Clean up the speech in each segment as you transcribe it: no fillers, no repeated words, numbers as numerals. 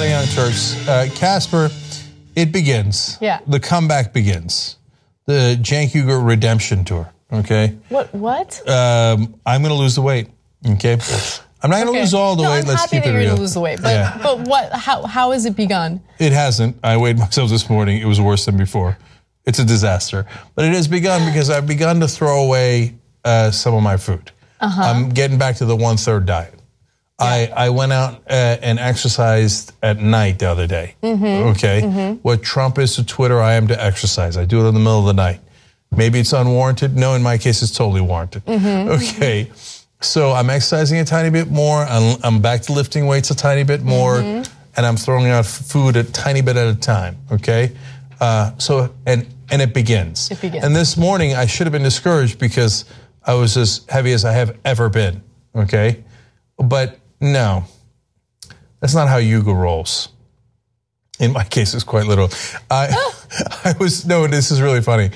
the Young Turks. Casper, it begins. Yeah. The comeback begins. The Cenk Uygur redemption tour, okay? What? I'm going to lose the weight, okay? I'm not going to lose all the weight. I'm Let's happy keep that it you're real. going to lose the weight. But what? How has it begun? It hasn't. I weighed myself this morning. It was worse than before. It's a disaster. But it has begun because I've begun to throw away some of my food. I'm getting back to the 1/3 diet. Yeah. I went out and exercised at night the other day. Okay? What Trump is to Twitter, I am to exercise. I do it in the middle of the night. Maybe it's unwarranted. No, in my case, it's totally warranted. Okay? So I'm exercising a tiny bit more. I'm back to lifting weights a tiny bit more. And I'm throwing out food a tiny bit at a time. Okay? And it begins. It begins. And this morning, I should have been discouraged because I was as heavy as I have ever been. Okay? But no, that's not how Uygur rolls. In my case, it's quite literal. This is really funny.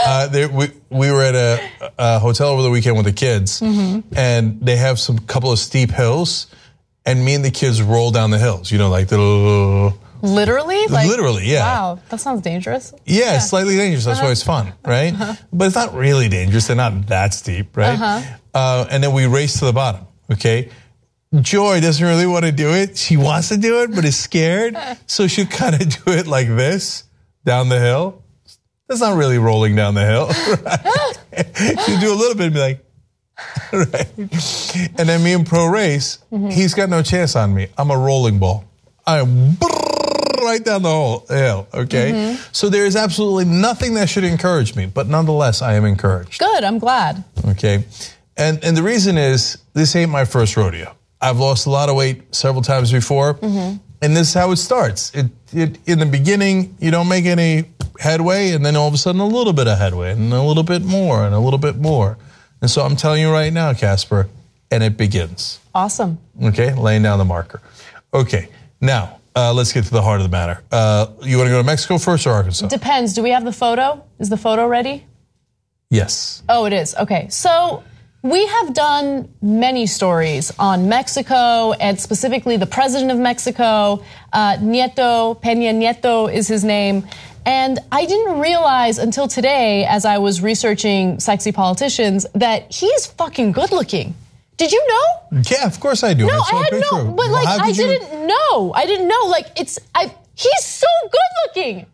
We were at a hotel over the weekend with the kids, and they have some couple of steep hills, and me and the kids roll down the hills. You know, like the Literally? Literally, yeah. Wow, that sounds dangerous. Yeah, it's slightly dangerous. That's why it's fun, right? But it's not really dangerous. They're not that steep, right? And then we race to the bottom. Okay. Joy doesn't really want to do it. She wants to do it, but is scared. So she'll kind of do it like this, down the hill. That's not really rolling down the hill. Right? She'll do a little bit and be like, right. And then me and Pro Race, he's got no chance on me. I'm a rolling ball. I am right down the hill, okay? So there is absolutely nothing that should encourage me, but nonetheless, I am encouraged. Good, I'm glad. Okay. And the reason is, this ain't my first rodeo. I've lost a lot of weight several times before, and this is how it starts. In the beginning, you don't make any headway, and then all of a sudden a little bit of headway, and a little bit more, and a little bit more. And so I'm telling you right now, Casper, and it begins. Awesome. Okay, laying down the marker. Okay, now let's get to the heart of the matter. You want to go to Mexico first or Arkansas? Depends. Do we have the photo? Is the photo ready? Yes. Oh, it is. Okay, so we have done many stories on Mexico and specifically the president of Mexico, Nieto, Peña Nieto is his name. And I didn't realize until today, as I was researching sexy politicians, that he's fucking good looking. Did you know? Yeah, of course I do. No, I had no, but like I didn't know. I didn't know. Like he's so good looking.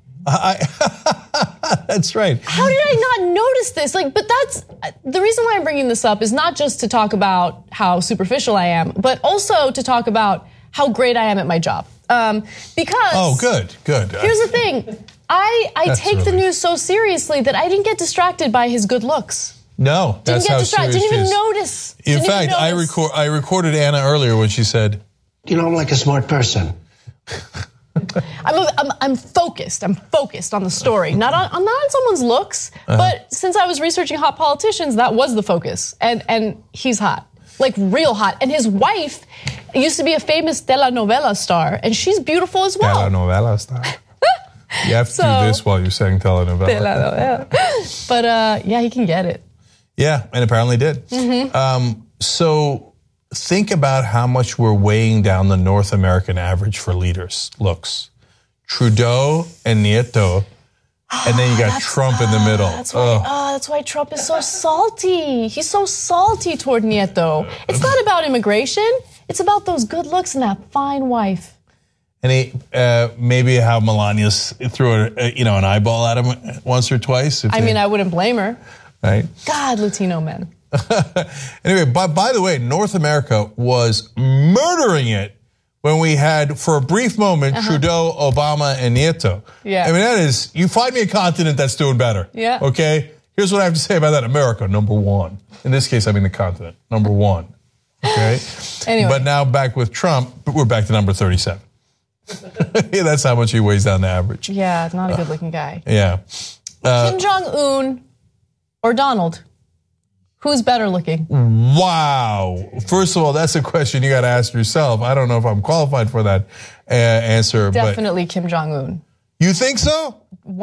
That's right. How did I not notice this? But that's the reason why I'm bringing this up is not just to talk about how superficial I am, but also to talk about how great I am at my job. Because good. Here's the thing: I take the news so seriously that I didn't get distracted by his good looks. No, that's how serious Didn't even it is. notice. In fact, I recorded Anna earlier when she said, "You know, I'm like a smart person." I'm focused. I'm focused on the story, not on someone's looks. But since I was researching hot politicians, that was the focus. And he's hot, like real hot. And his wife used to be a famous telenovela star, and she's beautiful as well. Telenovela star. You have to do this while you're saying telenovela. But yeah, he can get it. Yeah, and apparently did. So think about how much we're weighing down the North American average for leaders. Looks. Trudeau and Nieto, and then you got Trump in the middle. That's why Trump is so salty. He's so salty toward Nieto. It's not about immigration. It's about those good looks and that fine wife. And he maybe how Melania threw an eyeball at him once or twice. I wouldn't blame her. Right? God, Latino men. Anyway, by the way, North America was murdering it when we had, for a brief moment, Trudeau, Obama, and Nieto. Yeah. I mean, that is, you find me a continent that's doing better. Yeah. Okay? Here's what I have to say about that. America, number one. In this case, I mean the continent, number one. Okay? Anyway. But now back with Trump, we're back to number 37. Yeah, that's how much he weighs down the average. Yeah, not a good-looking guy. Yeah. Kim Jong-un or Donald? Who's better looking? Wow. First of all, that's a question you got to ask yourself. I don't know if I'm qualified for that answer. Definitely Kim Jong-un. You think so?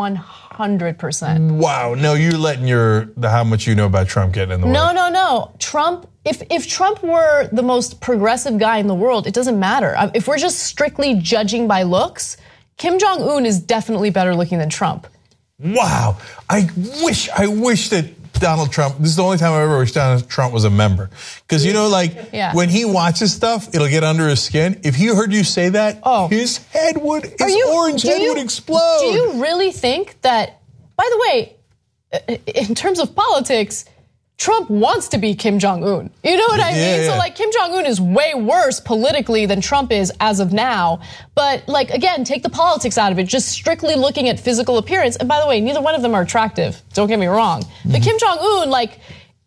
100%. Wow. No, you're letting how much you know about Trump getting in the way. No. Trump, if Trump were the most progressive guy in the world, it doesn't matter. If we're just strictly judging by looks, Kim Jong-un is definitely better looking than Trump. Wow. I wish that Donald Trump, this is the only time I ever wish Donald Trump was a member. Because when he watches stuff, it'll get under his skin. If he heard you say that, his orange head would explode. Do you really think that, by the way, in terms of politics, Trump wants to be Kim Jong-un. You know what I mean? Yeah. So like Kim Jong-un is way worse politically than Trump is as of now. But like, again, take the politics out of it. Just strictly looking at physical appearance. And by the way, neither one of them are attractive. Don't get me wrong. But Kim Jong-un, like,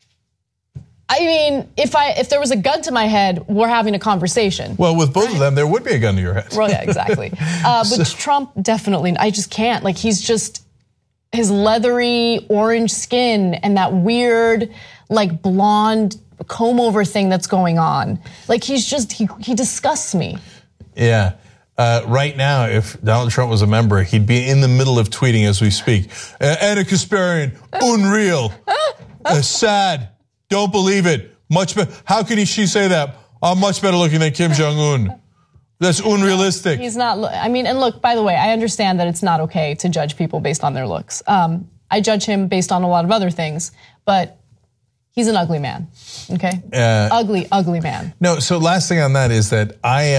I mean, if there was a gun to my head, we're having a conversation. Well, with both of them, there would be a gun to your head. Well, yeah, exactly. But Trump, definitely, I just can't. Like, he's just, his leathery orange skin and that weird, like, blonde comb over thing that's going on. Like, he's just, he disgusts me. Yeah. Right now, if Donald Trump was a member, he'd be in the middle of tweeting as we speak. Anna Kasparian, unreal, sad, don't believe it. Much better. How can she say that? I'm much better looking than Kim Jong-un. That's unrealistic. He's not, I mean, and look, by the way, I understand that it's not okay to judge people based on their looks. I judge him based on a lot of other things, but he's an ugly man, okay? Ugly man. No, so last thing on that is that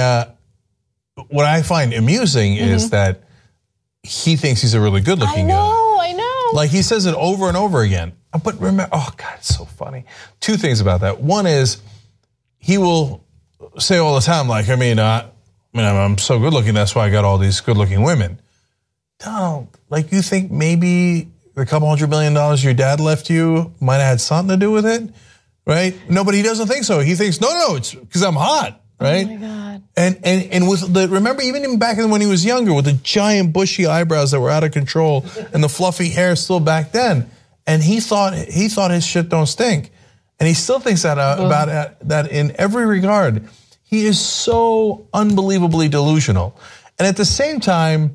what I find amusing is that he thinks he's a really good looking guy. I know. Like he says it over and over again. But remember, oh God, it's so funny. Two things about that. One is he will say all the time, like, I'm so good looking, that's why I got all these good looking women. Donald, like you think maybe the couple $100 million your dad left you might have had something to do with it, right? No, but he doesn't think so. He thinks, no, it's because I'm hot, right? Oh my God. And with remember even back when he was younger, with the giant bushy eyebrows that were out of control and the fluffy hair still back then, and he thought his shit don't stink, and he still thinks that about that in every regard. He is so unbelievably delusional. And at the same time,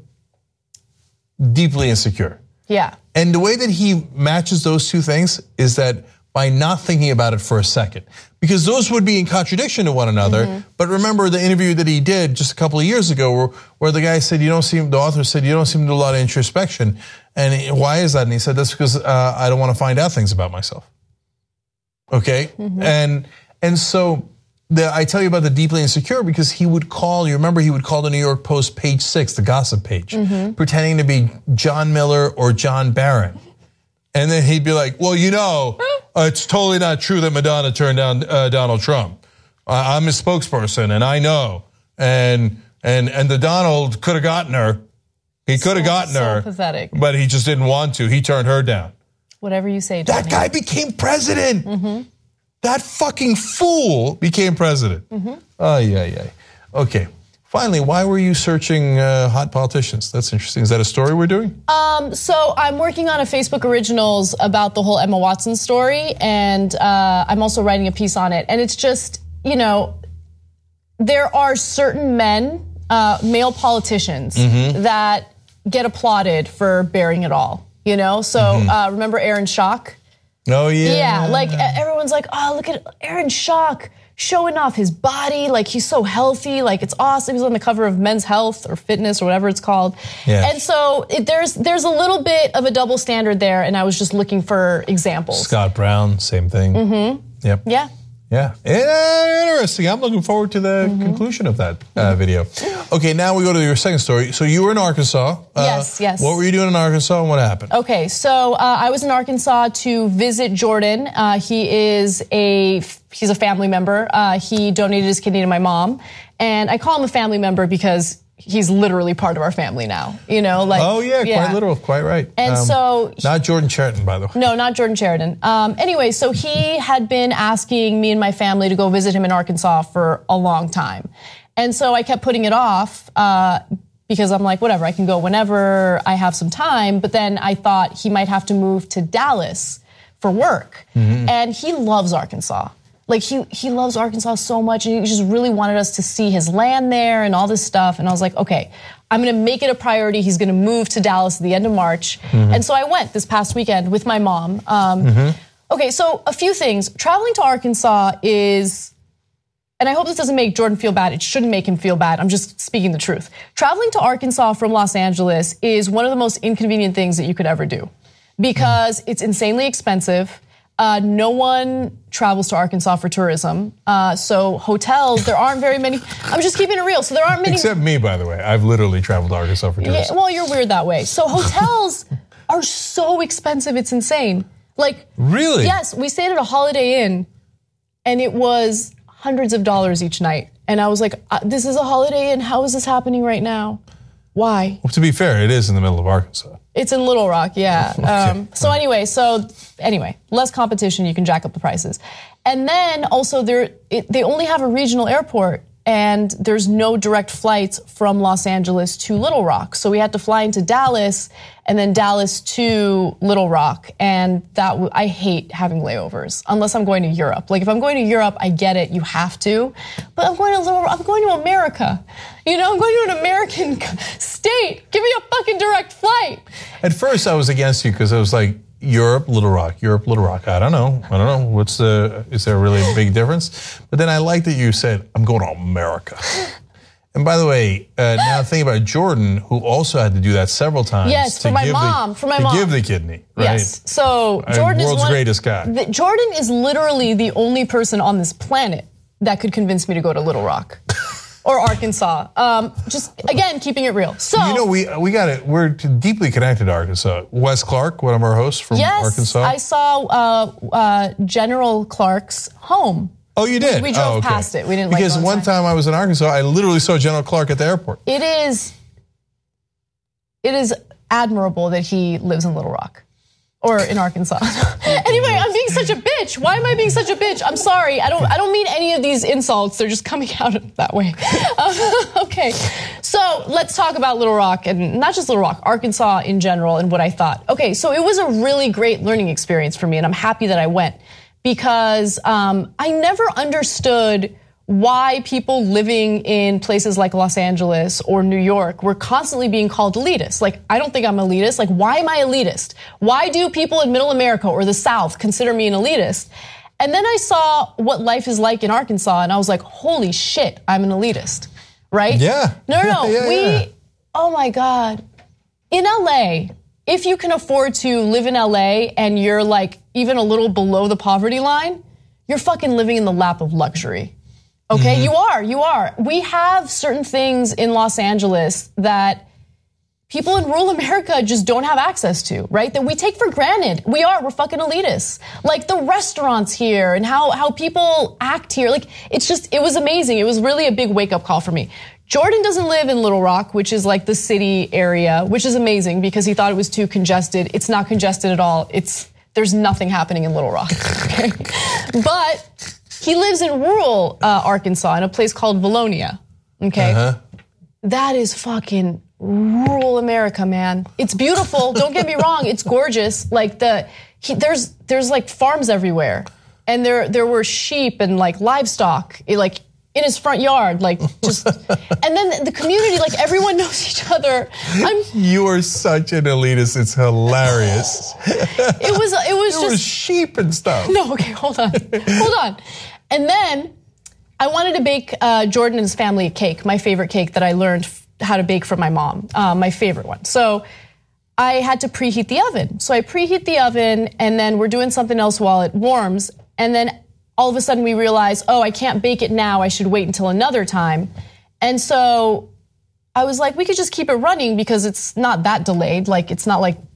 deeply insecure. Yeah. And the way that he matches those two things is that by not thinking about it for a second. Because those would be in contradiction to one another. But remember the interview that he did just a couple of years ago where the guy said, the author said, you don't seem to do a lot of introspection. And why is that? And he said, that's because I don't want to find out things about myself. Okay? And so... I tell you about the deeply insecure because he would call the New York Post page 6, the gossip page, pretending to be John Miller or John Barron. And then he'd be like, well, it's totally not true that Madonna turned down Donald Trump. I'm his spokesperson and I know. And the Donald could have gotten her. He could have gotten her. Pathetic. But he just didn't want to. He turned her down. Whatever you say, Johnny. That guy became president. That fucking fool became president. Okay. Finally, why were you searching hot politicians? That's interesting. Is that a story we're doing? So I'm working on a Facebook Originals about the whole Emma Watson story, and I'm also writing a piece on it. And it's just, there are certain men, male politicians, that get applauded for bearing it all. So remember Aaron Schock? Oh, yeah. Yeah, like everyone's like, oh, look at Aaron Schock showing off his body. Like he's so healthy. Like it's awesome. He's on the cover of Men's Health or Fitness or whatever it's called. Yeah. And so there's a little bit of a double standard there. And I was just looking for examples. Scott Brown, same thing. Yep. Yeah. Yeah. Interesting. I'm looking forward to the conclusion of that video. Okay, now we go to your second story. So you were in Arkansas. Yes. What were you doing in Arkansas and what happened? Okay, so I was in Arkansas to visit Jordan. He's a family member. He donated his kidney to my mom. And I call him a family member because he's literally part of our family now, Oh yeah, quite literal, quite right. And so... Not Jordan Chariton, by the way. No, not Jordan Chariton. Anyway, so he had been asking me and my family to go visit him in Arkansas for a long time. And so I kept putting it off because I'm like, whatever, I can go whenever I have some time. But then I thought he might have to move to Dallas for work. And he loves Arkansas. Like he loves Arkansas so much, and he just really wanted us to see his land there and all this stuff. And I was like, okay, I'm going to make it a priority. He's going to move to Dallas at the end of March. And so I went this past weekend with my mom. Okay, so a few things. Traveling to Arkansas is, and I hope this doesn't make Jordan feel bad. It shouldn't make him feel bad. I'm just speaking the truth. Traveling to Arkansas from Los Angeles is one of the most inconvenient things that you could ever do because it's insanely expensive. No one travels to Arkansas for tourism. So hotels, there aren't very many. I'm just keeping it real. So there aren't many. Except me, by the way. I've literally traveled to Arkansas for tourism. Yeah, well, you're weird that way. So hotels are so expensive. It's insane. Like, really? Yes, we stayed at a Holiday Inn and it was hundreds of dollars each night. And I was like, this is a Holiday Inn. How is this happening right now? Why? Well, to be fair, it is in the middle of Arkansas. It's in Little Rock, yeah. Okay. So anyway, less competition, you can jack up the prices. And then also they only have a regional airport and there's no direct flights from Los Angeles to Little Rock. So we had to fly into Dallas and then Dallas to Little Rock. And I hate having layovers unless I'm going to Europe. Like if I'm going to Europe, I get it, you have to. But I'm going to America. You know, I'm going to an American state. Give me a fucking direct flight. At first I was against you because I was like, Europe, Little Rock. I don't know. Is there really a big difference? But then I like that you said, I'm going to America. And by the way, now think about Jordan, who also had to do that several times. Yes, for my mom. To give the kidney, right? Yes. So Jordan is world's greatest guy. Jordan is literally the only person on this planet that could convince me to go to Little Rock. Or Arkansas. Just again, keeping it real. So you know, we got it. We're deeply connected to Arkansas. Wes Clark, one of our hosts from Arkansas. I saw General Clark's home. Oh, you did? We drove past it. We didn't because one time I was in Arkansas, I literally saw General Clark at the airport. It is admirable that he lives in Little Rock. Or in Arkansas. Anyway, I'm being such a bitch. Why am I being such a bitch? I'm sorry. I don't mean any of these insults. They're just coming out that way. Okay. So let's talk about Little Rock and not just Little Rock, Arkansas in general and what I thought. Okay, so it was a really great learning experience for me and I'm happy that I went because I never understood why people living in places like Los Angeles or New York were constantly being called elitist. Like, I don't think I'm elitist. Like, why am I elitist? Why do people in Middle America or the South consider me an elitist? And then I saw what life is like in Arkansas and I was like, holy shit, I'm an elitist, right? Yeah. No. Oh my God. In LA, if you can afford to live in LA and you're like even a little below the poverty line, you're fucking living in the lap of luxury. Okay, you are. We have certain things in Los Angeles that people in rural America just don't have access to, right? That we take for granted. We're fucking elitists. Like the restaurants here and how people act here. Like it was amazing. It was really a big wake up call for me. Jordan doesn't live in Little Rock, which is like the city area, which is amazing because he thought it was too congested. It's not congested at all. There's nothing happening in Little Rock. Okay? But he lives in rural Arkansas in a place called Valonia, okay? That is fucking rural America, man. It's beautiful, don't get me wrong, it's gorgeous. Like there's like farms everywhere. And there were sheep and like livestock, like in his front yard, like just, and then the community, like everyone knows each other. You are such an elitist, it's hilarious. It was just. There was sheep and stuff. No, okay, hold on. And then I wanted to bake Jordan and his family a cake, my favorite cake that I learned how to bake from my mom, my favorite one. So I had to preheat the oven. So I preheat the oven and then we're doing something else while it warms. And then all of a sudden we realize, I can't bake it now. I should wait until another time. And so I was like, we could just keep it running because it's not that delayed. Like, it's not like,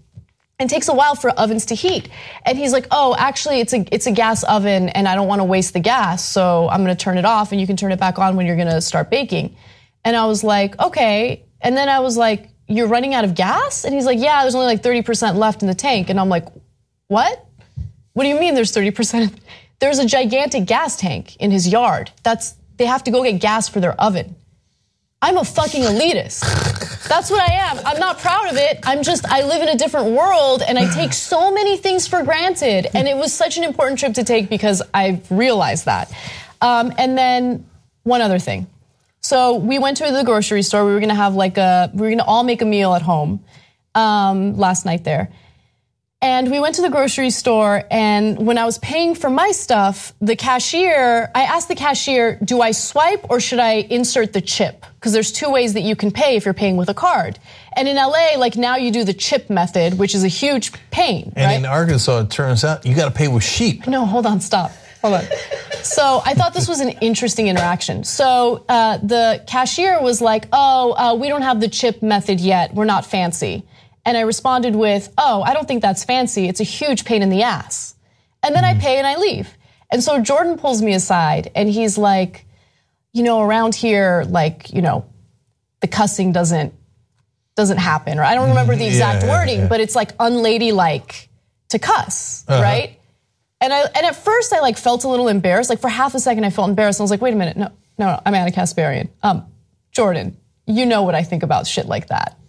it takes a while for ovens to heat. And he's like, actually, it's a gas oven and I don't want to waste the gas. So I'm going to turn it off and you can turn it back on when you're going to start baking. And I was like, okay. And then I was like, you're running out of gas? And he's like, yeah, there's only like 30% left in the tank. And I'm like, what? What do you mean there's 30%? There's a gigantic gas tank in his yard. They have to go get gas for their oven. I'm a fucking elitist. That's what I am. I'm not proud of it. I live in a different world and I take so many things for granted. And it was such an important trip to take because I've realized that. And then one other thing. So we went to the grocery store. We were gonna all make a meal at home last night there. And we went to the grocery store, and when I was paying for my stuff, I asked the cashier, do I swipe or should I insert the chip? Because there's two ways that you can pay if you're paying with a card. And in LA, now you do the chip method, which is a huge pain, and right? in Arkansas, it turns out you got to pay with sheep. No, hold on, stop. Hold on. So I thought this was an interesting interaction. So the cashier was like, we don't have the chip method yet. We're not fancy. And I responded with, I don't think that's fancy. It's a huge pain in the ass. And then I pay and I leave. And so Jordan pulls me aside and he's like, around here, the cussing doesn't happen. Or I don't remember the exact wording, but it's unladylike to cuss, right? And at first I felt a little embarrassed. For half a second I felt embarrassed. And I was like, wait a minute, no, I'm Anna Kasparian. Jordan, you know what I think about shit like that.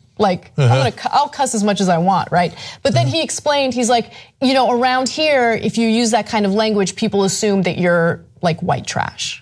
I'll cuss as much as I want, right? But then he explained, he's like, around here, if you use that kind of language, people assume that you're white trash.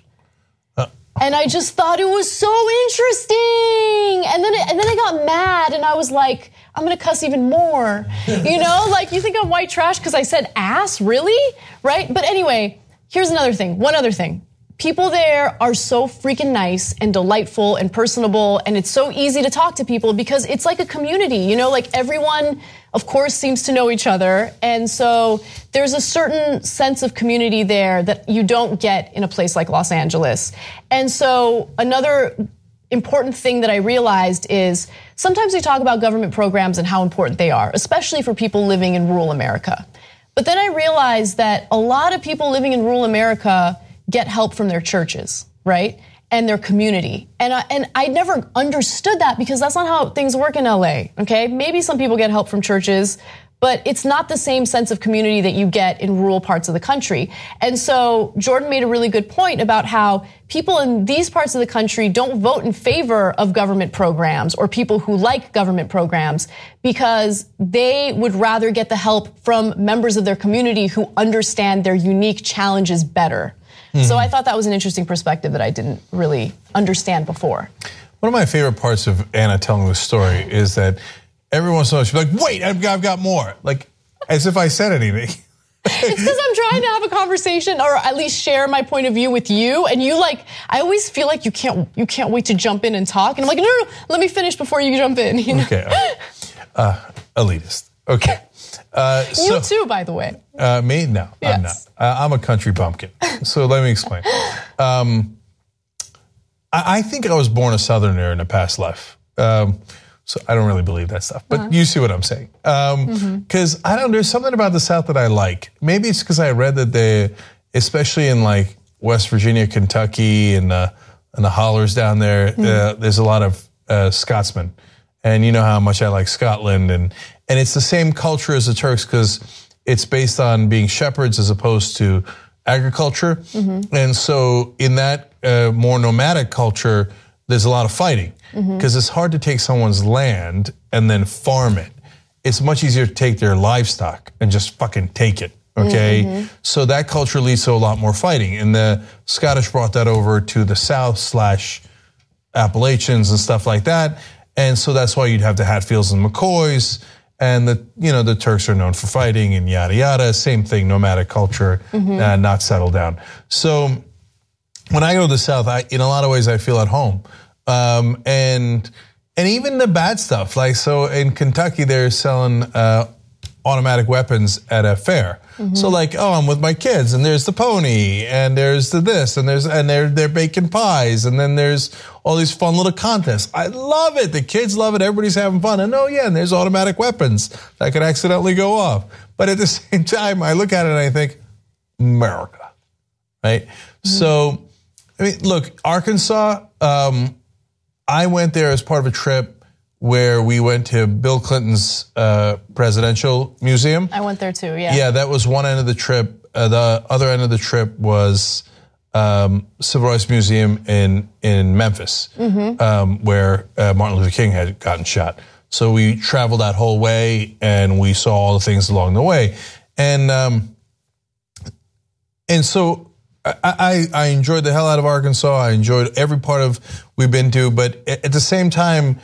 And I just thought it was so interesting. And then I got mad and I was like, I'm gonna cuss even more. You think I'm white trash because I said ass? Really? Right? But anyway, here's one other thing. People there are so freaking nice and delightful and personable, and it's so easy to talk to people because it's like a community, everyone, of course, seems to know each other. And so there's a certain sense of community there that you don't get in a place like Los Angeles. And so another important thing that I realized is sometimes we talk about government programs and how important they are, especially for people living in rural America. But then I realized that a lot of people living in rural America get help from their churches, right? And their community. And I never understood that because that's not how things work in LA, okay? Maybe some people get help from churches, but it's not the same sense of community that you get in rural parts of the country. And so Jordan made a really good point about how people in these parts of the country don't vote in favor of government programs or people who like government programs because they would rather get the help from members of their community who understand their unique challenges better. So I thought that was an interesting perspective that I didn't really understand before. One of my favorite parts of Anna telling this story is that every once in a while she'll be like, wait, I've got more. As if I said anything. It's because I'm trying to have a conversation or at least share my point of view with you. And you I always feel like you can't wait to jump in and talk. And I'm like, no, let me finish before you jump in. Okay. Elitist. Okay. You too, by the way. Me? No, yes. I'm not. I'm a country bumpkin. So let me explain. I think I was born a Southerner in a past life. So I don't really believe that stuff. But you see what I'm saying. Because there's something about the South that I like. Maybe it's because I read that especially in West Virginia, Kentucky, and the hollers down there, there's a lot of Scotsmen. And you know how much I like Scotland. And it's the same culture as the Turks because it's based on being shepherds as opposed to agriculture. And so in that more nomadic culture, there's a lot of fighting because it's hard to take someone's land and then farm it. It's much easier to take their livestock and just fucking take it. Okay. So that culture leads to a lot more fighting. And the Scottish brought that over to the South / Appalachians and stuff like that. And so that's why you'd have the Hatfields and McCoys, and the Turks are known for fighting and yada yada. Same thing, nomadic culture, not settled down. So when I go to the South, in a lot of ways I feel at home, and even the bad stuff. So in Kentucky, they're selling automatic weapons at a fair. So I'm with my kids, and there's the pony, and there's the this, and they're baking pies, and then there's all these fun little contests. I love it. The kids love it. Everybody's having fun. And and there's automatic weapons that could accidentally go off. But at the same time, I look at it and I think, America, right? So, look, Arkansas, I went there as part of a trip where we went to Bill Clinton's presidential museum. I went there too, yeah. Yeah, that was one end of the trip. The other end of the trip was Civil Rights Museum in Memphis, where Martin Luther King had gotten shot. So we traveled that whole way, and we saw all the things along the way. And so I enjoyed the hell out of Arkansas. I enjoyed every part of we've been to, but at the same time,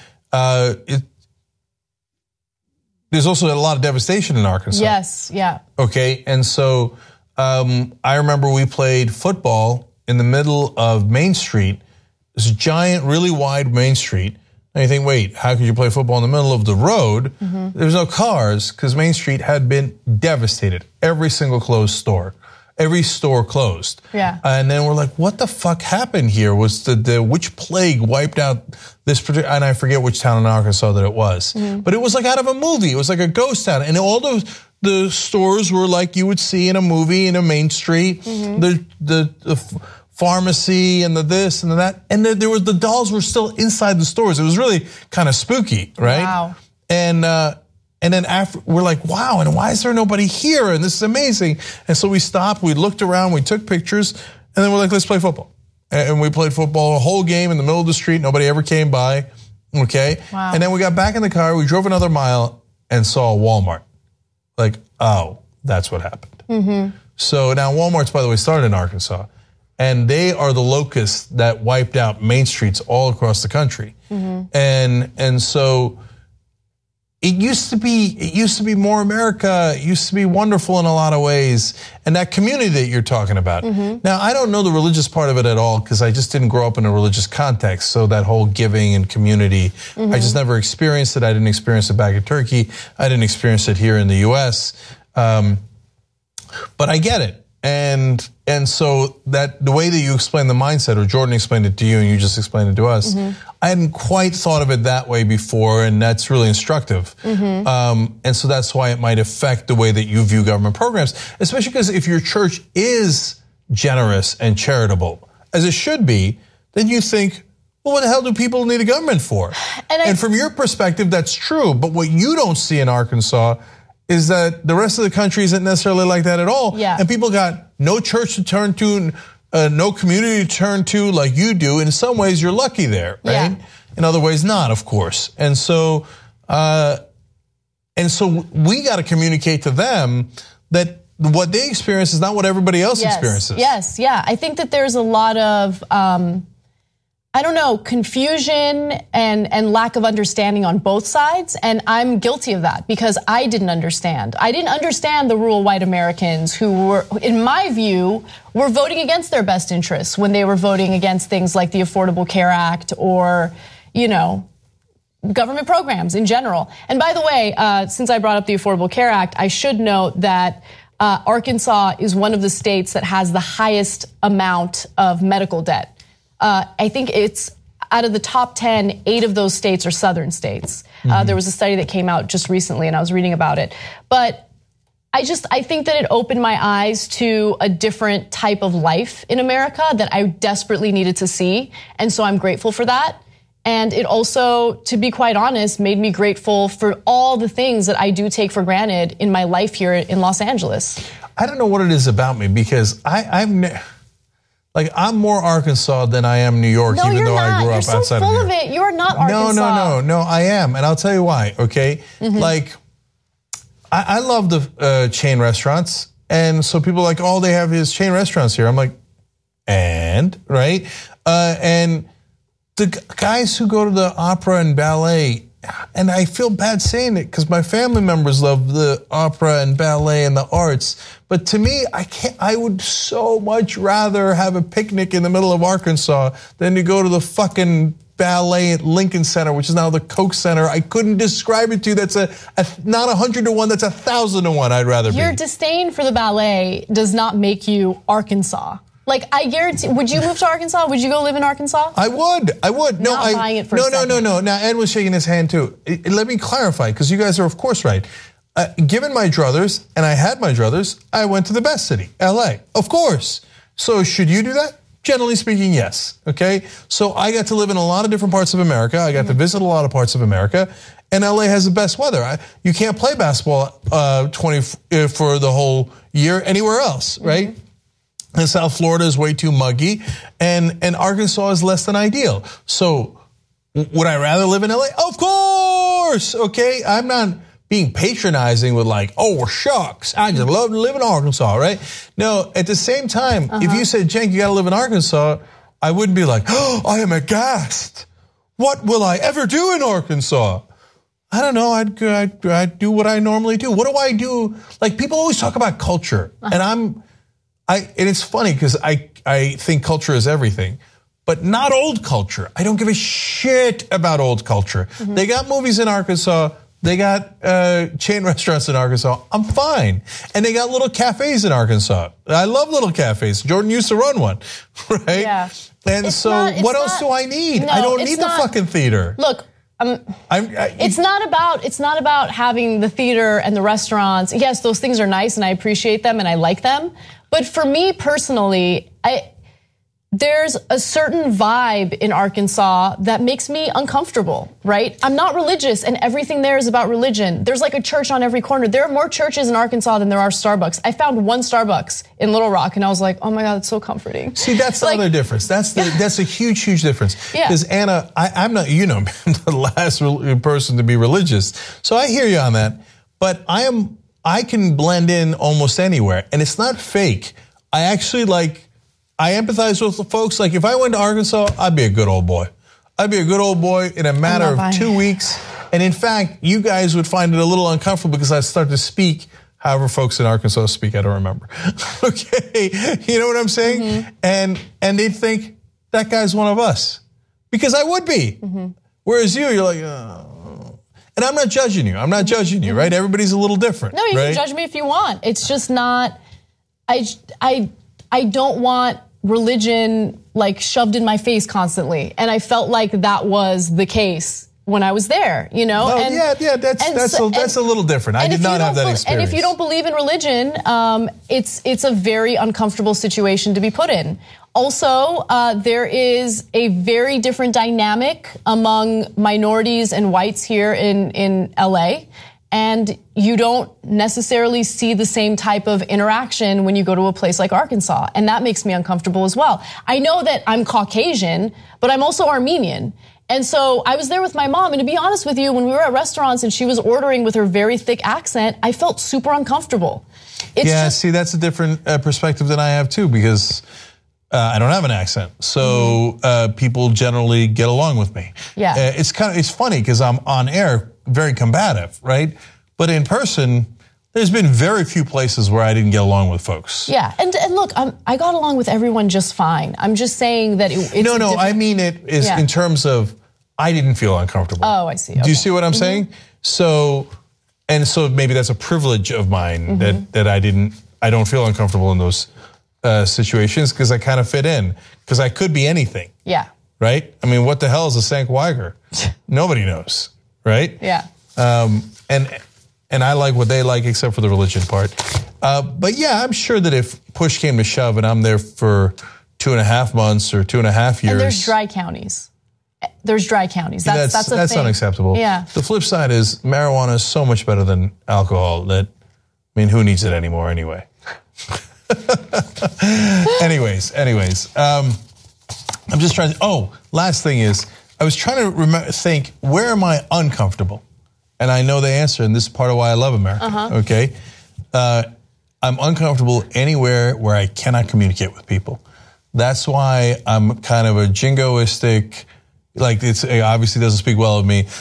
there's also a lot of devastation in Arkansas. Yes, yeah. Okay, and so I remember we played football in the middle of Main Street, this giant, really wide Main Street. And you think, wait, how could you play football in the middle of the road? There's no cars because Main Street had been devastated. Every single closed store. Every store closed. Yeah. And then we're like, what the fuck happened here? Was which plague wiped out this particular, and I forget which town in Arkansas that it was. But it was like out of a movie. It was like a ghost town. And all the stores were like you would see in a movie in a Main Street. The pharmacy and the this and the that. And the dolls were still inside the stores. It was really kind of spooky, right? Wow. And then after we're like, wow, and why is there nobody here? And this is amazing. And so we stopped, we looked around, we took pictures, and then we're like, let's play football. And we played football a whole game in the middle of the street. Nobody ever came by. Okay. Wow. And then we got back in the car, we drove another mile and saw a Walmart. Like, oh, that's what happened. So now Walmart's, by the way, started in Arkansas. And they are the locusts that wiped out main streets all across the country. And so it used to be more America. It used to be wonderful in a lot of ways. And that community that you're talking about. Now, I don't know the religious part of it at all because I just didn't grow up in a religious context. So that whole giving and community, I just never experienced it. I didn't experience it back in Turkey. I didn't experience it here in the U.S. But I get it. And so that the way that you explain the mindset, or Jordan explained it to you and you just explained it to us, I hadn't quite thought of it that way before, and that's really instructive. And so that's why it might affect the way that you view government programs, especially because if your church is generous and charitable, as it should be, then you think, well, what the hell do people need a government for? And from your perspective, that's true. But what you don't see in Arkansas is that the rest of the country isn't necessarily like that at all. Yeah. And people got no church to turn to, no community to turn to like you do. In some ways, you're lucky there, right? Yeah. In other ways, not, of course. And so we got to communicate to them that what they experience is not what everybody else experiences. Yes, yeah. I think that there's a lot of confusion and lack of understanding on both sides. And I'm guilty of that because I didn't understand. I didn't understand the rural white Americans who were, in my view, were voting against their best interests when they were voting against things like the Affordable Care Act or, government programs in general. And by the way, since I brought up the Affordable Care Act, I should note that Arkansas is one of the states that has the highest amount of medical debt. I think it's out of the top 10, 8 of those states are southern states. There was a study that came out just recently and I was reading about it. But I think that it opened my eyes to a different type of life in America that I desperately needed to see. And so I'm grateful for that. And it also, to be quite honest, made me grateful for all the things that I do take for granted in my life here in Los Angeles. I don't know what it is about me because I'm more Arkansas than I am New York, no, even though not. I grew up outside of New York. You're so full of it. You are not Arkansas. No, I am. And I'll tell you why, okay? Like, I love the chain restaurants. And so people are like, all they have is chain restaurants here. I'm like, right? And the guys who go to the opera and ballet, and I feel bad saying it because my family members love the opera and ballet and the arts. But to me, I would so much rather have a picnic in the middle of Arkansas than to go to the fucking ballet at Lincoln Center, which is now the Koch Center. I couldn't describe it to you. That's not 100 to 1, that's 1,000 to 1 I'd rather be. Your disdain for the ballet does not make you Arkansas. Like, I guarantee, would you move to Arkansas? Would you go live in Arkansas? I would. No, not buying it for a second. No. Now, Ed was shaking his hand too. Let me clarify, because you guys are, of course, right. Given my druthers, and I had my druthers, I went to the best city, LA. Of course. So should you do that? Generally speaking, yes. Okay? So I got to live in a lot of different parts of America. I got to visit a lot of parts of America. And LA has the best weather. You can't play basketball for the whole year anywhere else, right? And South Florida is way too muggy, and Arkansas is less than ideal. So would I rather live in LA? Of course, okay? I'm not being patronizing with like, oh, well, shucks, I just love to live in Arkansas, right? No, at the same time, if you said, Cenk, you got to live in Arkansas, I wouldn't be like, oh, I am aghast. What will I ever do in Arkansas? I don't know. I'd do what I normally do. What do I do? Like, people always talk about culture, and it's funny because I think culture is everything, but not old culture. I don't give a shit about old culture. They got movies in Arkansas. They got chain restaurants in Arkansas. I'm fine. And they got little cafes in Arkansas. I love little cafes. Jordan used to run one, right? Yeah. And what else do I need? No, I don't need the fucking theater. Look, it's not about having the theater and the restaurants. Yes, those things are nice and I appreciate them and I like them. But for me personally, there's a certain vibe in Arkansas that makes me uncomfortable, right? I'm not religious and everything there is about religion. There's like a church on every corner. There are more churches in Arkansas than there are Starbucks. I found one Starbucks in Little Rock and I was like, oh my God, it's so comforting. See, that's the other difference. That's a huge, huge difference. Yeah. Because Anna, I'm not, I'm the last person to be religious. So I hear you on that. But I can blend in almost anywhere. And it's not fake. I empathize with the folks. Like, if I went to Arkansas, I'd be a good old boy. I'd be a good old boy in a matter of 2 weeks. And in fact, you guys would find it a little uncomfortable because I'd start to speak however folks in Arkansas speak. I don't remember. Okay. You know what I'm saying? And they'd think, that guy's one of us. Because I would be. Whereas you're like, oh. And I'm not judging you. I'm not judging you, right? Everybody's a little different. No, you can judge me if you want. It's just not, I don't want religion like shoved in my face constantly. And I felt like that was the case when I was there, Oh, that's a little different. I did not have that experience. And if you don't believe in religion, it's a very uncomfortable situation to be put in. Also, there is a very different dynamic among minorities and whites here in LA. And you don't necessarily see the same type of interaction when you go to a place like Arkansas. And that makes me uncomfortable as well. I know that I'm Caucasian, but I'm also Armenian. And so I was there with my mom. And to be honest with you, when we were at restaurants and she was ordering with her very thick accent, I felt super uncomfortable. See, that's a different perspective than I have too, because I don't have an accent. So people generally get along with me. Yeah. It's funny because I'm on air very combative, right? But in person, there's been very few places where I didn't get along with folks. Yeah, and look, I got along with everyone just fine. I'm just saying that it's No, I mean it is in terms of I didn't feel uncomfortable. Oh, I see. Okay. Do you see what I'm saying? So maybe that's a privilege of mine that I don't feel uncomfortable in those situations because I kind of fit in because I could be anything. Yeah. Right? I mean, what the hell is a Cenk Uygur? Nobody knows. Right? Yeah. And I like what they like, except for the religion part. But yeah, I'm sure that if push came to shove and I'm there for 2.5 months or 2.5 years. And there's dry counties. That's a thing. That's unacceptable. Yeah. The flip side is marijuana is so much better than alcohol that, who needs it anymore anyway? Anyways. I'm just trying to, last thing is, I was trying to think, where am I uncomfortable? And I know the answer, and this is part of why I love America, okay? I'm uncomfortable anywhere where I cannot communicate with people. That's why I'm kind of a jingoistic, it obviously doesn't speak well of me.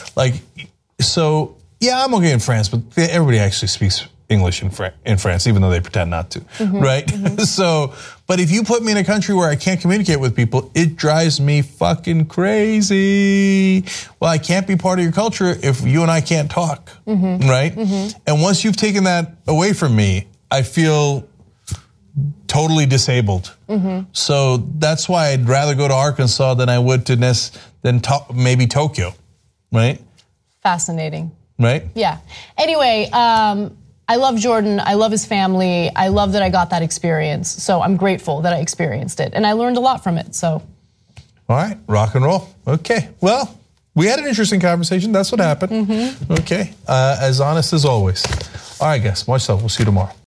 I'm okay in France, but everybody actually speaks English in France, even though they pretend not to, right? But if you put me in a country where I can't communicate with people, it drives me fucking crazy. Well, I can't be part of your culture if you and I can't talk, right? And once you've taken that away from me, I feel totally disabled. So that's why I'd rather go to Arkansas than I would to maybe Tokyo, right? Fascinating. Right? Yeah. Anyway, I love Jordan. I love his family. I love that I got that experience. So I'm grateful that I experienced it. And I learned a lot from it. So. All right. Rock and roll. Okay. Well, we had an interesting conversation. That's what happened. Okay. As honest as always. All right, guys. Much love. We'll see you tomorrow.